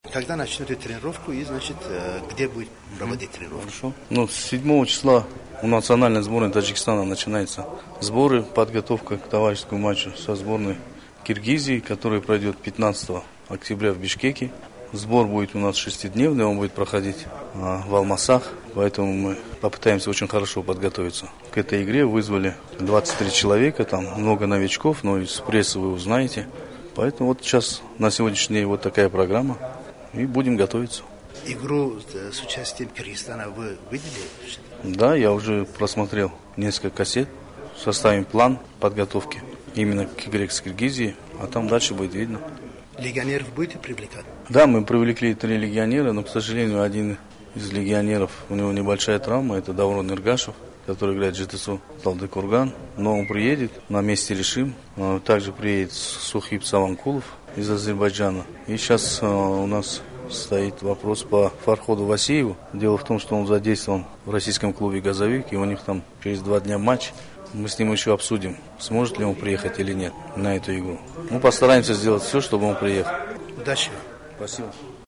Когда начнете тренировку и, значит, где будет проводить тренировку? Хорошо. Ну, с 7 числа у национальной сборной Таджикистана начинаются сборы, подготовка к товарищескому матчу со сборной Киргизии, который пройдет 15 октября в Бишкеке. Сбор будет у нас 6-дневный, он будет проходить в Алмасах, поэтому мы попытаемся очень хорошо подготовиться к этой игре. Вызвали 23 человека, там много новичков, но из прессы вы узнаете. Поэтому вот сейчас на сегодняшний день вот такая программа, и будем готовиться. Игру с участием Киргизстана вы видели? Да, я уже просмотрел несколько кассет, составим план подготовки именно к игре с Киргизией, а там дальше будет видно. Легионеров будете привлекать? Да, мы привлекли 3 легионера, но, к сожалению, один из легионеров, у него небольшая травма, это Даврон Иргашев, который играет в ЖТСУ Талдыкурган, но он приедет, на месте решим. Также приедет Сухиб Саванкулов из Азербайджана. И сейчас у нас стоит вопрос по Фарходу Васееву. Дело в том, что он задействован в российском клубе «Газовик», и у них там через 2 дня матч. Мы с ним еще обсудим, сможет ли он приехать или нет на эту игру. Мы постараемся сделать все, чтобы он приехал. Удачи. Спасибо.